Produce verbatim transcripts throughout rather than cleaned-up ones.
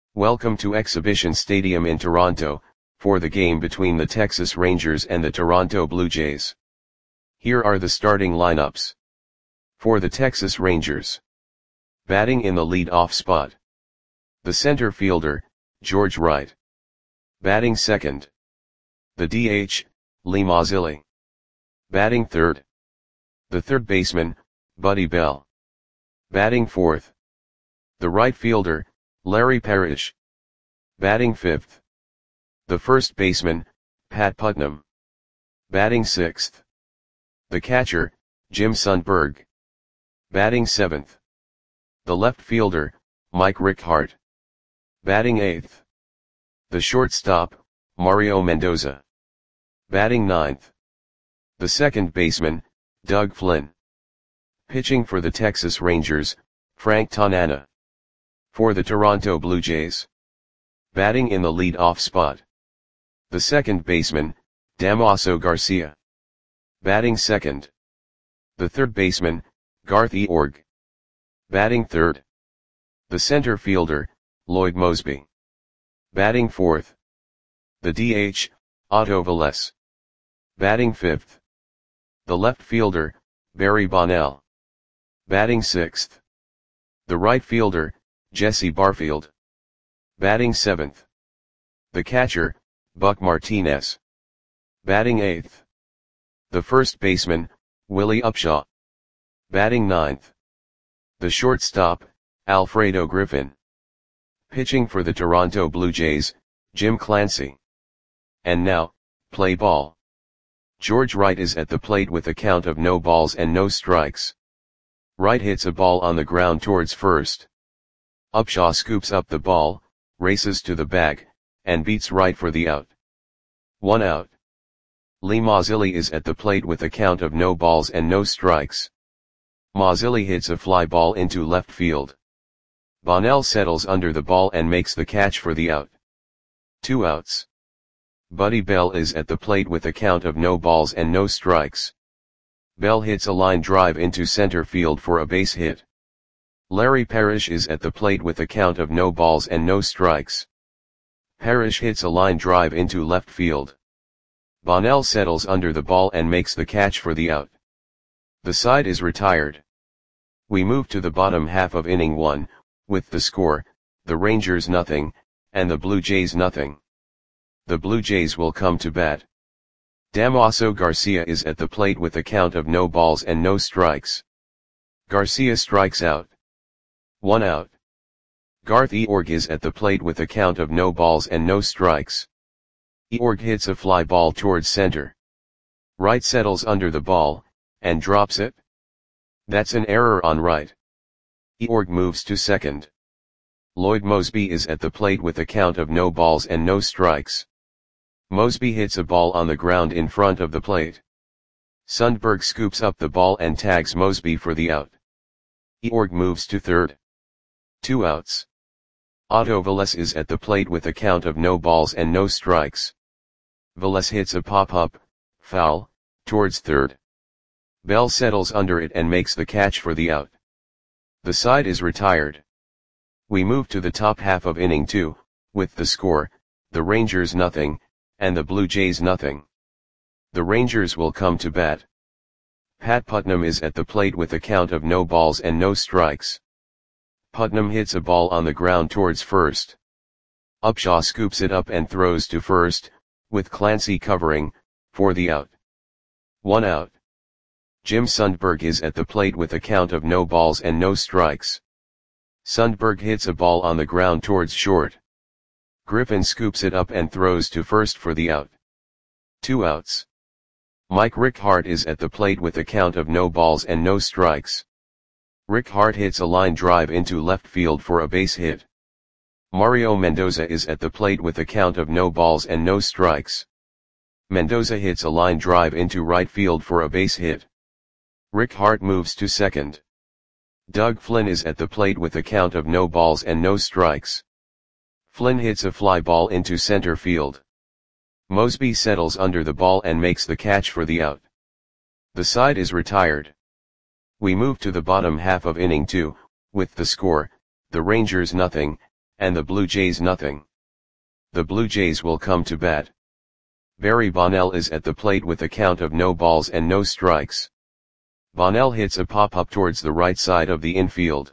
Welcome to Exhibition Stadium in Toronto, for the game between the Texas Rangers and the Toronto Blue Jays. Here are the starting lineups. For the Texas Rangers. Batting in the lead-off spot. The center fielder, George Wright. Batting second. The D H, Lee Mazzilli. Batting third. The third baseman, Buddy Bell. Batting fourth. The right fielder, Larry Parrish. Batting fifth. The first baseman, Pat Putnam. Batting sixth. The catcher, Jim Sundberg. Batting seventh. The left fielder, Mike Rickhart. Batting eighth. The shortstop, Mario Mendoza. Batting ninth. The second baseman, Doug Flynn. Pitching for the Texas Rangers, Frank Tanana. For the Toronto Blue Jays. Batting in the lead-off spot. The second baseman, Damaso Garcia. Batting second. The third baseman, Garth Eorg. Batting third. The center fielder, Lloyd Moseby. Batting fourth. The D H, Otto Velez. Batting fifth. The left fielder, Barry Bonnell. Batting sixth. The right fielder, Jesse Barfield. Batting seventh. The catcher, Buck Martinez. Batting eighth. The first baseman, Willie Upshaw. Batting ninth. The shortstop, Alfredo Griffin. Pitching for the Toronto Blue Jays, Jim Clancy. And now, play ball. George Wright is at the plate with a count of no balls and no strikes. Wright hits a ball on the ground towards first. Upshaw scoops up the ball, races to the bag, and beats Wright for the out. One out. Lee Mazzilli is at the plate with a count of no balls and no strikes. Mazzilli hits a fly ball into left field. Bonnell settles under the ball and makes the catch for the out. Two outs. Buddy Bell is at the plate with a count of no balls and no strikes. Bell hits a line drive into center field for a base hit. Larry Parrish is at the plate with a count of no balls and no strikes. Parrish hits a line drive into left field. Bonnell settles under the ball and makes the catch for the out. The side is retired. We move to the bottom half of inning one, with the score, the Rangers nothing, and the Blue Jays nothing. The Blue Jays will come to bat. Damaso Garcia is at the plate with a count of no balls and no strikes. Garcia strikes out. One out. Garth Eorg is at the plate with a count of no balls and no strikes. Eorg hits a fly ball towards center. Wright settles under the ball, and drops it. That's an error on Wright. Eorg moves to second. Lloyd Moseby is at the plate with a count of no balls and no strikes. Moseby hits a ball on the ground in front of the plate. Sundberg scoops up the ball and tags Moseby for the out. Eorg moves to third. Two outs. Otto Velez is at the plate with a count of no balls and no strikes. Velez hits a pop-up, foul, towards third. Bell settles under it and makes the catch for the out. The side is retired. We move to the top half of inning two, with the score, the Rangers nothing, and the Blue Jays nothing. The Rangers will come to bat. Pat Putnam is at the plate with a count of no balls and no strikes. Putnam hits a ball on the ground towards first. Upshaw scoops it up and throws to first, with Clancy covering, for the out. One out. Jim Sundberg is at the plate with a count of no balls and no strikes. Sundberg hits a ball on the ground towards short. Griffin scoops it up and throws to first for the out. Two outs. Mike Rickhart is at the plate with a count of no balls and no strikes. Rickhart hits a line drive into left field for a base hit. Mario Mendoza is at the plate with a count of no balls and no strikes. Mendoza hits a line drive into right field for a base hit. Rickhart moves to second. Doug Flynn is at the plate with a count of no balls and no strikes. Flynn hits a fly ball into center field. Moseby settles under the ball and makes the catch for the out. The side is retired. We move to the bottom half of inning two, with the score, the Rangers nothing, and the Blue Jays nothing. The Blue Jays will come to bat. Barry Bonnell is at the plate with a count of no balls and no strikes. Bonnell hits a pop-up towards the right side of the infield.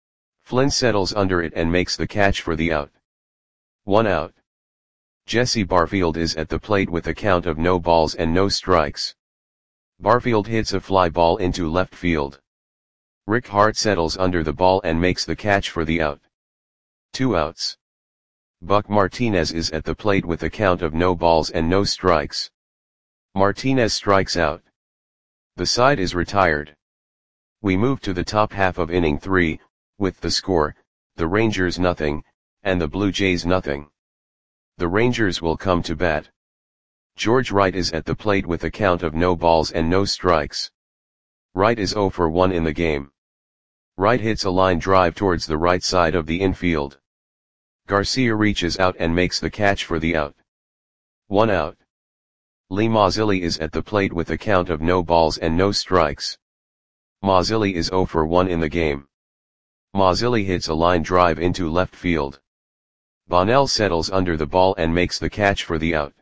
Flynn settles under it and makes the catch for the out. One out. Jesse Barfield is at the plate with a count of no balls and no strikes. Barfield hits a fly ball into left field. Rick Hart settles under the ball and makes the catch for the out. Two outs. Buck Martinez is at the plate with a count of no balls and no strikes. Martinez strikes out. The side is retired. We move to the top half of inning three, with the score, the Rangers nothing, and the Blue Jays nothing. The Rangers will come to bat. George Wright is at the plate with a count of no balls and no strikes. Wright is oh for one in the game. Wright hits a line drive towards the right side of the infield. Garcia reaches out and makes the catch for the out. One out. Lee Mazzilli is at the plate with a count of no balls and no strikes. Mazzilli is oh for one in the game. Mazzilli hits a line drive into left field. Bonnell settles under the ball and makes the catch for the out.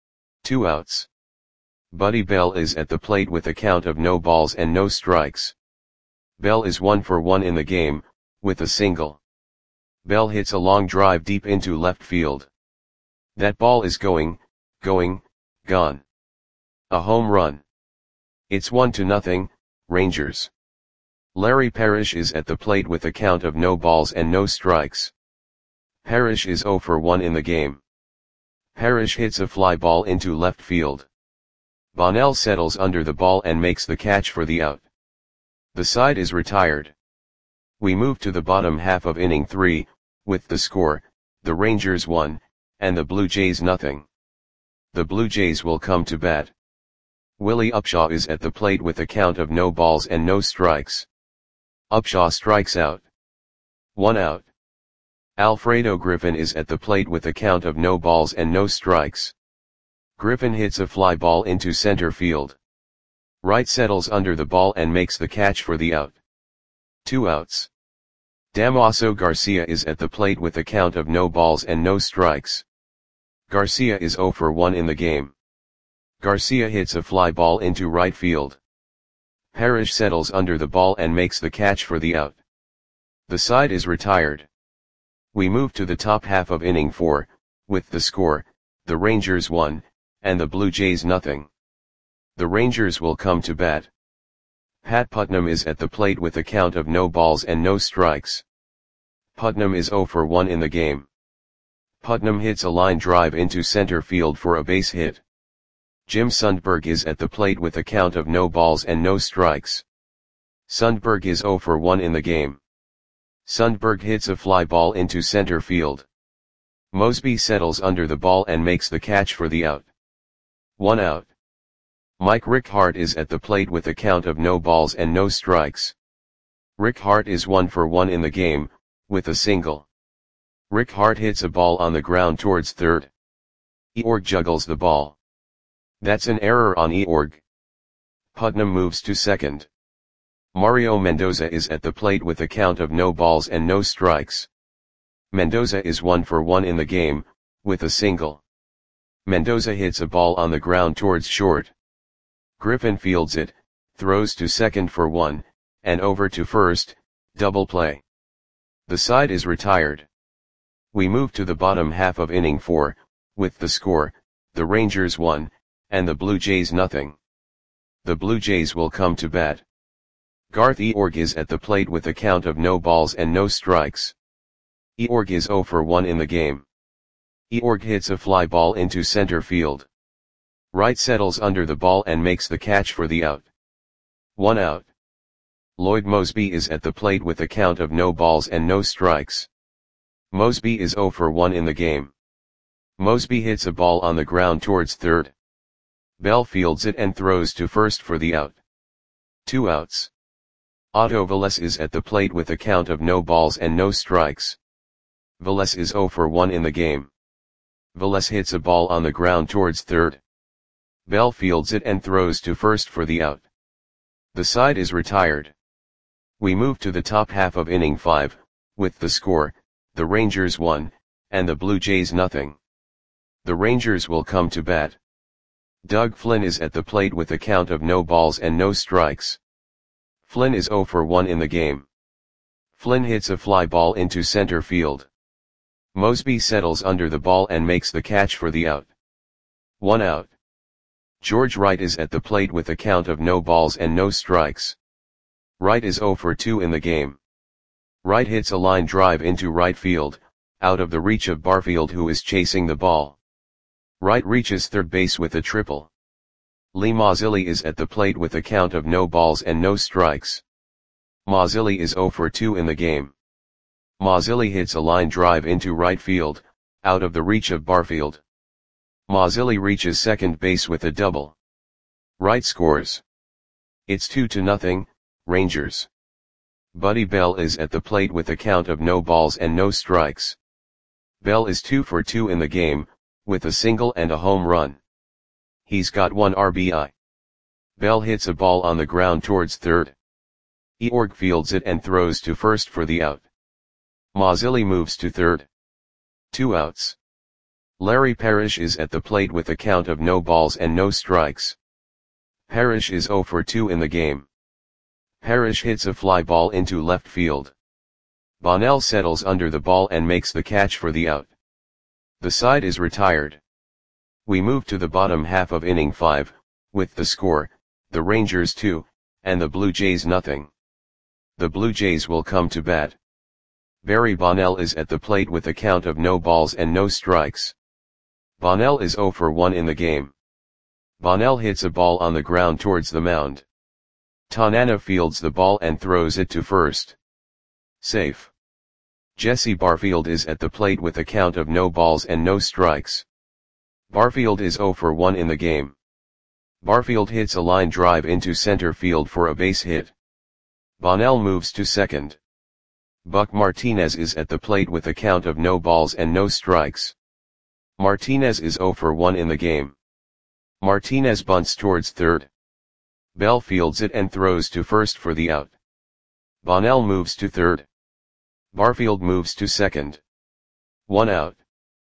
Two outs. Buddy Bell is at the plate with a count of no balls and no strikes. Bell is one for one in the game, with a single. Bell hits a long drive deep into left field. That ball is going, going, gone. A home run. It's one to nothing, Rangers. Larry Parrish is at the plate with a count of no balls and no strikes. Parrish is oh for one in the game. Parrish hits a fly ball into left field. Bonnell settles under the ball and makes the catch for the out. The side is retired. We move to the bottom half of inning three, with the score, the Rangers one, and the Blue Jays nothing. The Blue Jays will come to bat. Willie Upshaw is at the plate with a count of no balls and no strikes. Upshaw strikes out. One out. Alfredo Griffin is at the plate with a count of no balls and no strikes. Griffin hits a fly ball into center field. Wright settles under the ball and makes the catch for the out. Two outs. Damaso Garcia is at the plate with a count of no balls and no strikes. Garcia is oh for one in the game. Garcia hits a fly ball into right field. Parrish settles under the ball and makes the catch for the out. The side is retired. We move to the top half of inning four, with the score, the Rangers one, and the Blue Jays nothing. The Rangers will come to bat. Pat Putnam is at the plate with a count of no balls and no strikes. Putnam is oh for one in the game. Putnam hits a line drive into center field for a base hit. Jim Sundberg is at the plate with a count of no balls and no strikes. Sundberg is oh for one in the game. Sundberg hits a fly ball into center field. Mosby settles under the ball and makes the catch for the out. One out. Mike Rick Hart is at the plate with a count of no balls and no strikes. Rick Hart is one for one in the game, with a single. Rick Hart hits a ball on the ground towards third. Eorg juggles the ball. That's an error on Eorg. Putnam moves to second. Mario Mendoza is at the plate with a count of no balls and no strikes. Mendoza is one for one in the game, with a single. Mendoza hits a ball on the ground towards short. Griffin fields it, throws to second for one, and over to first, double play. The side is retired. We move to the bottom half of inning four, with the score, the Rangers one, and the Blue Jays nothing. The Blue Jays will come to bat. Garth Eorg is at the plate with a count of no balls and no strikes. Eorg is oh for one in the game. Eorg hits a fly ball into center field. Wright settles under the ball and makes the catch for the out. One out. Lloyd Mosby is at the plate with a count of no balls and no strikes. Mosby is oh for one in the game. Mosby hits a ball on the ground towards third. Bell fields it and throws to first for the out. Two outs. Otto Velez is at the plate with a count of no balls and no strikes. Velez is oh for one in the game. Velez hits a ball on the ground towards third. Bell fields it and throws to first for the out. The side is retired. We move to the top half of inning five, with the score, the Rangers one, and the Blue Jays nothing. The Rangers will come to bat. Doug Flynn is at the plate with a count of no balls and no strikes. Flynn is oh for one in the game. Flynn hits a fly ball into center field. Mosby settles under the ball and makes the catch for the out. One out. George Wright is at the plate with a count of no balls and no strikes. Wright is oh for two in the game. Wright hits a line drive into right field, out of the reach of Barfield, who is chasing the ball. Wright reaches third base with a triple. Lee Mazzilli is at the plate with a count of no balls and no strikes. Mazzilli is oh for two in the game. Mazzilli hits a line drive into right field, out of the reach of Barfield. Mazzilli reaches second base with a double. Wright scores. It's two to nothing, Rangers. Buddy Bell is at the plate with a count of no balls and no strikes. Bell is two for two in the game, with a single and a home run. He's got one R B I. Bell hits a ball on the ground towards third. Eorg fields it and throws to first for the out. Mazzilli moves to third. Two outs. Larry Parrish is at the plate with a count of no balls and no strikes. Parrish is oh for two in the game. Parrish hits a fly ball into left field. Bonnell settles under the ball and makes the catch for the out. The side is retired. We move to the bottom half of inning five, with the score, the Rangers two, and the Blue Jays nothing. The Blue Jays will come to bat. Barry Bonnell is at the plate with a count of no balls and no strikes. Bonnell is oh for one in the game. Bonnell hits a ball on the ground towards the mound. Tanana fields the ball and throws it to first. Safe. Jesse Barfield is at the plate with a count of no balls and no strikes. Barfield is oh for one in the game. Barfield hits a line drive into center field for a base hit. Bonnell moves to second. Buck Martinez is at the plate with a count of no balls and no strikes. Martinez is oh for one in the game. Martinez bunts towards third. Bell fields it and throws to first for the out. Bonnell moves to third. Barfield moves to second. One out.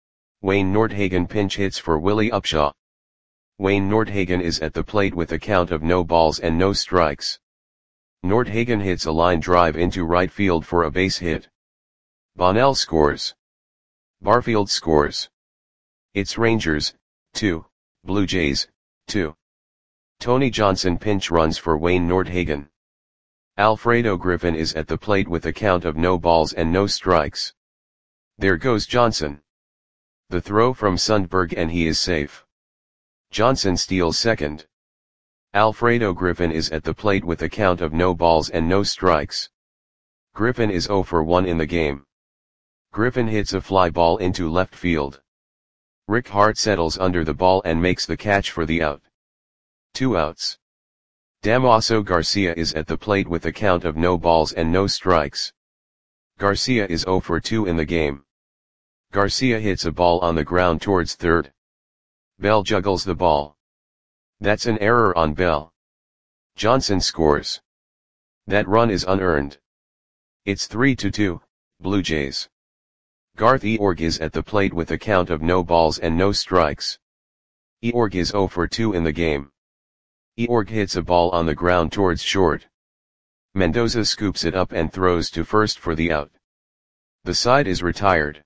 Wayne Nordhagen pinch hits for Willie Upshaw. Wayne Nordhagen is at the plate with a count of no balls and no strikes. Nordhagen hits a line drive into right field for a base hit. Bonnell scores. Barfield scores. It's Rangers, two, Blue Jays, two. Tony Johnson pinch runs for Wayne Nordhagen. Alfredo Griffin is at the plate with a count of no balls and no strikes. There goes Johnson. The throw from Sundberg and he is safe. Johnson steals second. Alfredo Griffin is at the plate with a count of no balls and no strikes. Griffin is oh for one in the game. Griffin hits a fly ball into left field. Rick Hart settles under the ball and makes the catch for the out. Two outs. Damaso Garcia is at the plate with a count of no balls and no strikes. Garcia is oh for two in the game. Garcia hits a ball on the ground towards third. Bell juggles the ball. That's an error on Bell. Johnson scores. That run is unearned. It's three to two, Blue Jays. Garth Eorg is at the plate with a count of no balls and no strikes. Eorg is oh for two in the game. Eorg hits a ball on the ground towards short. Mendoza scoops it up and throws to first for the out. The side is retired.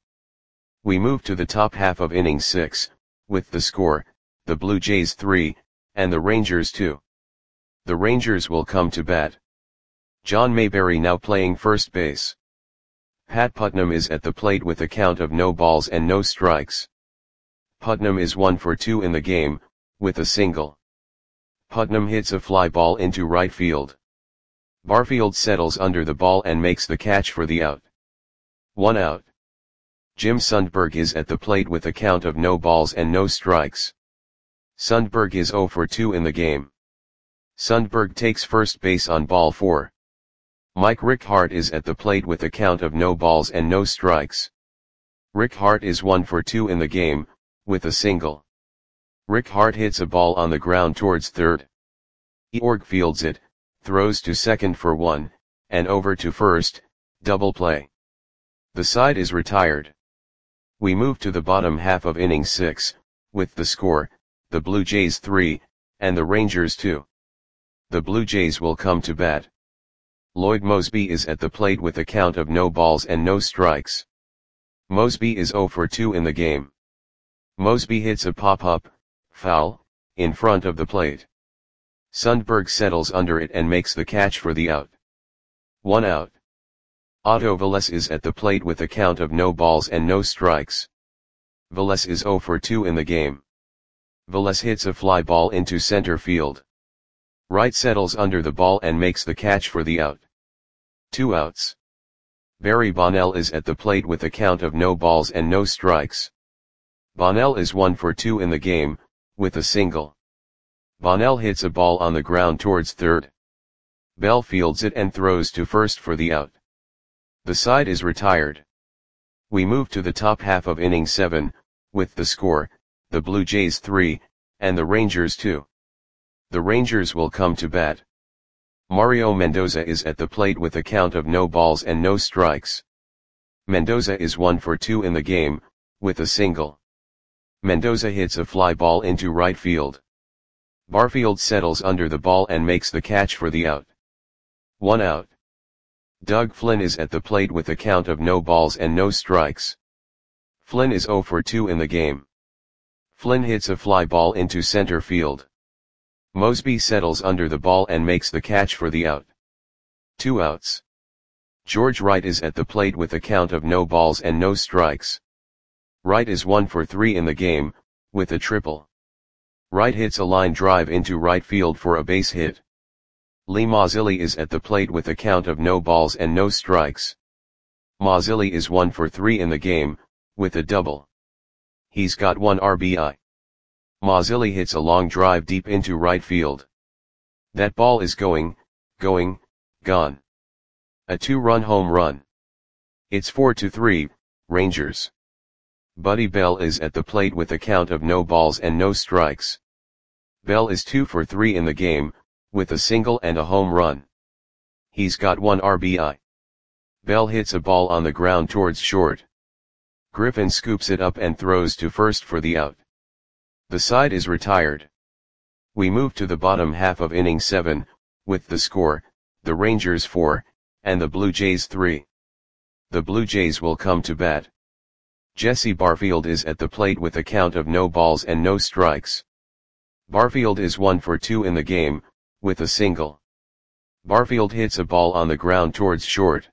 We move to the top half of inning six, with the score, the Blue Jays three, and the Rangers two. The Rangers will come to bat. John Mayberry now playing first base. Pat Putnam is at the plate with a count of no balls and no strikes. Putnam is one for two in the game, with a single. Putnam hits a fly ball into right field. Barfield settles under the ball and makes the catch for the out. One out. Jim Sundberg is at the plate with a count of no balls and no strikes. Sundberg is oh for two in the game. Sundberg takes first base on ball four. Mike Rick Hart is at the plate with a count of no balls and no strikes. Rick Hart is one for two in the game, with a single. Rick Hart hits a ball on the ground towards third. Eorg fields it, throws to second for one, and over to first, double play. The side is retired. We move to the bottom half of inning six, with the score, the Blue Jays three, and the Rangers two. The Blue Jays will come to bat. Lloyd Moseby is at the plate with a count of no balls and no strikes. Moseby is oh for two in the game. Moseby hits a pop-up, foul, in front of the plate. Sundberg settles under it and makes the catch for the out. One out. Otto Velez is at the plate with a count of no balls and no strikes. Velez is oh for two in the game. Velez hits a fly ball into center field. Wright settles under the ball and makes the catch for the out. Two outs. Barry Bonnell is at the plate with a count of no balls and no strikes. Bonnell is one for two in the game, with a single. Bonnell hits a ball on the ground towards third. Bell fields it and throws to first for the out. The side is retired. We move to the top half of inning seven, with the score, the Blue Jays three, and the Rangers two. The Rangers will come to bat. Mario Mendoza is at the plate with a count of no balls and no strikes. Mendoza is one for two in the game, with a single. Mendoza hits a fly ball into right field. Barfield settles under the ball and makes the catch for the out. One out. Doug Flynn is at the plate with a count of no balls and no strikes. Flynn is oh for two in the game. Flynn hits a fly ball into center field. Moseby settles under the ball and makes the catch for the out. Two outs. George Wright is at the plate with a count of no balls and no strikes. Wright is one for three in the game, with a triple. Wright hits a line drive into right field for a base hit. Lee Mazzilli is at the plate with a count of no balls and no strikes. Mazzilli is one for three in the game, with a double. He's got one R B I. Mazzilli hits a long drive deep into right field. That ball is going, going, gone. A two-run home run. It's four to three, Rangers. Buddy Bell is at the plate with a count of no balls and no strikes. Bell is two for three in the game, with a single and a home run. He's got one R B I. Bell hits a ball on the ground towards short. Griffin scoops it up and throws to first for the out. The side is retired. We move to the bottom half of inning seven, with the score, the Rangers four, and the Blue Jays three. The Blue Jays will come to bat. Jesse Barfield is at the plate with a count of no balls and no strikes. Barfield is one for two in the game, with a single. Barfield hits a ball on the ground towards short.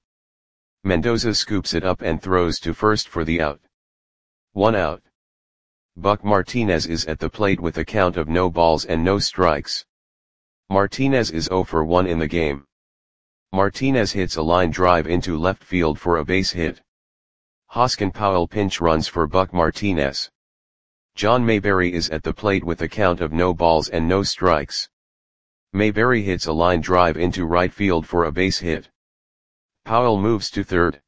Mendoza scoops it up and throws to first for the out. One out. Buck Martinez is at the plate with a count of no balls and no strikes. Martinez is oh for one in the game. Martinez hits a line drive into left field for a base hit. Hoskin Powell pinch runs for Buck Martinez. John Mayberry is at the plate with a count of no balls and no strikes. Mayberry hits a line drive into right field for a base hit. Powell moves to third.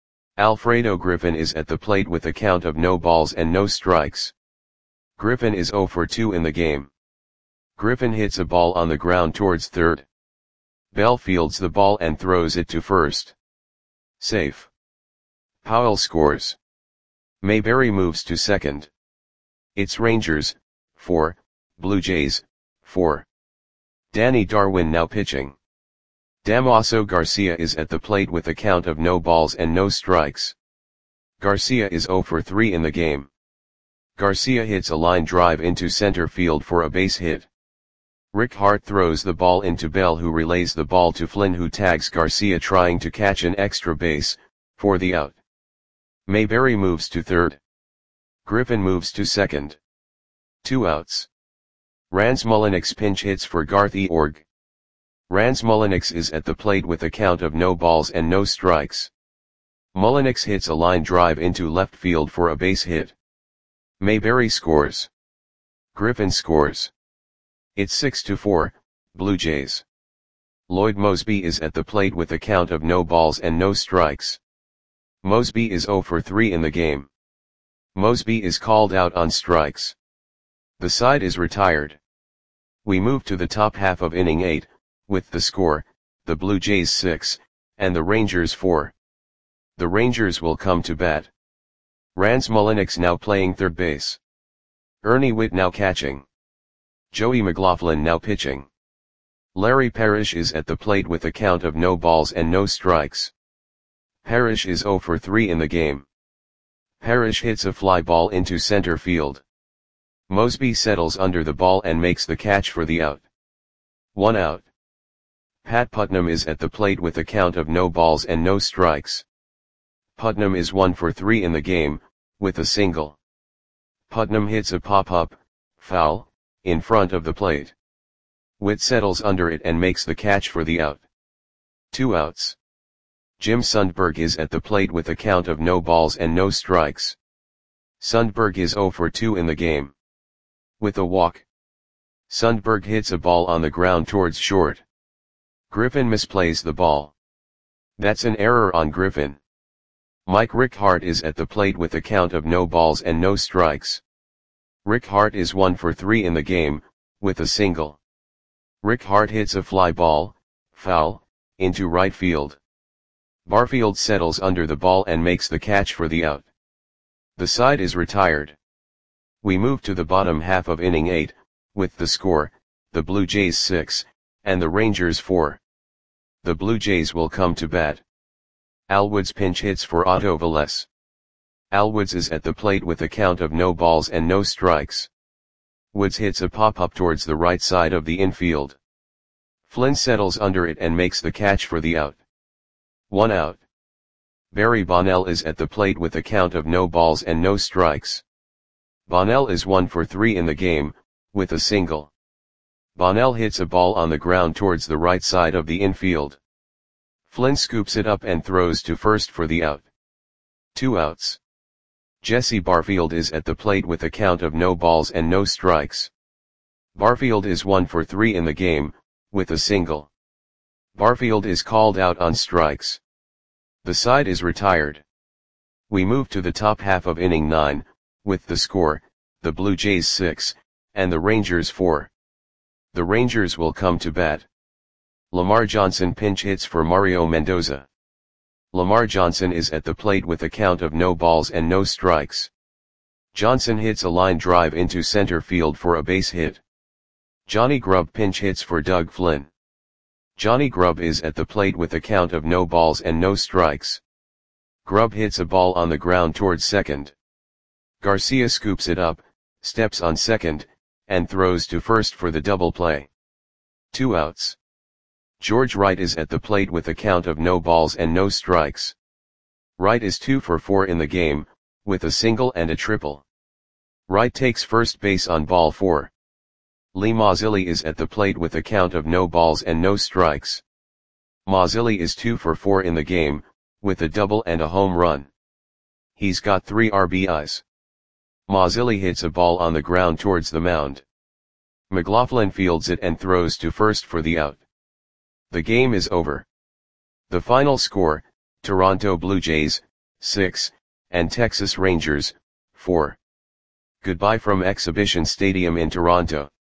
Alfredo Griffin is at the plate with a count of no balls and no strikes. Griffin is oh for two in the game. Griffin hits a ball on the ground towards third. Bell fields the ball and throws it to first. Safe. Powell scores. Mayberry moves to second. It's Rangers, four, Blue Jays, four. Danny Darwin now pitching. Damaso Garcia is at the plate with a count of no balls and no strikes. Garcia is oh for three in the game. Garcia hits a line drive into center field for a base hit. Rick Hart throws the ball into Bell, who relays the ball to Flynn, who tags Garcia trying to catch an extra base, for the out. Mayberry moves to third. Griffin moves to second. Two outs. Rans Mulliniks pinch hits for Garth Eorg. Rans Mulliniks is at the plate with a count of no balls and no strikes. Mulliniks hits a line drive into left field for a base hit. Mayberry scores. Griffin scores. It's six to four, Blue Jays. Lloyd Moseby is at the plate with a count of no balls and no strikes. Moseby is oh for three in the game. Moseby is called out on strikes. The side is retired. We move to the top half of inning eight, with the score, the Blue Jays six, and the Rangers four. The Rangers will come to bat. Rance Mulliniks now playing third base. Ernie Whitt now catching. Joey McLaughlin now pitching. Larry Parrish is at the plate with a count of no balls and no strikes. Parrish is oh for three in the game. Parrish hits a fly ball into center field. Mosby settles under the ball and makes the catch for the out. One out. Pat Putnam is at the plate with a count of no balls and no strikes. Putnam is one for three in the game, with a single. Putnam hits a pop-up, foul, in front of the plate. Whitt settles under it and makes the catch for the out. Two outs. Jim Sundberg is at the plate with a count of no balls and no strikes. Sundberg is oh for two in the game. With a walk. Sundberg hits a ball on the ground towards short. Griffin misplays the ball. That's an error on Griffin. Mike Rick Hart is at the plate with a count of no balls and no strikes. Rick Hart is one for three in the game, with a single. Rick Hart hits a fly ball, foul, into right field. Barfield settles under the ball and makes the catch for the out. The side is retired. We move to the bottom half of inning eight, with the score, the Blue Jays six, and the Rangers four. The Blue Jays will come to bat. Al Woods pinch hits for Otto Velez. Al Woods is at the plate with a count of no balls and no strikes. Woods hits a pop-up towards the right side of the infield. Flynn settles under it and makes the catch for the out. One out. Barry Bonnell is at the plate with a count of no balls and no strikes. Bonnell is one for three in the game, with a single. Bonnell hits a ball on the ground towards the right side of the infield. Flynn scoops it up and throws to first for the out. Two outs. Jesse Barfield is at the plate with a count of no balls and no strikes. Barfield is one for three in the game, with a single. Barfield is called out on strikes. The side is retired. We move to the top half of inning nine, with the score, the Blue Jays six, and the Rangers four. The Rangers will come to bat. Lamar Johnson pinch hits for Mario Mendoza. Lamar Johnson is at the plate with a count of no balls and no strikes. Johnson hits a line drive into center field for a base hit. Johnny Grubb pinch hits for Doug Flynn. Johnny Grubb is at the plate with a count of no balls and no strikes. Grubb hits a ball on the ground towards second. Garcia scoops it up, steps on second, and throws to first for the double play. Two outs. George Wright is at the plate with a count of no balls and no strikes. Wright is two for four in the game, with a single and a triple. Wright takes first base on ball four. Lee Mazzilli is at the plate with a count of no balls and no strikes. Mazzilli is two for four in the game, with a double and a home run. He's got three R B Is. Mazzilli hits a ball on the ground towards the mound. McLaughlin fields it and throws to first for the out. The game is over. The final score, Toronto Blue Jays, six, and Texas Rangers, four. Goodbye from Exhibition Stadium in Toronto.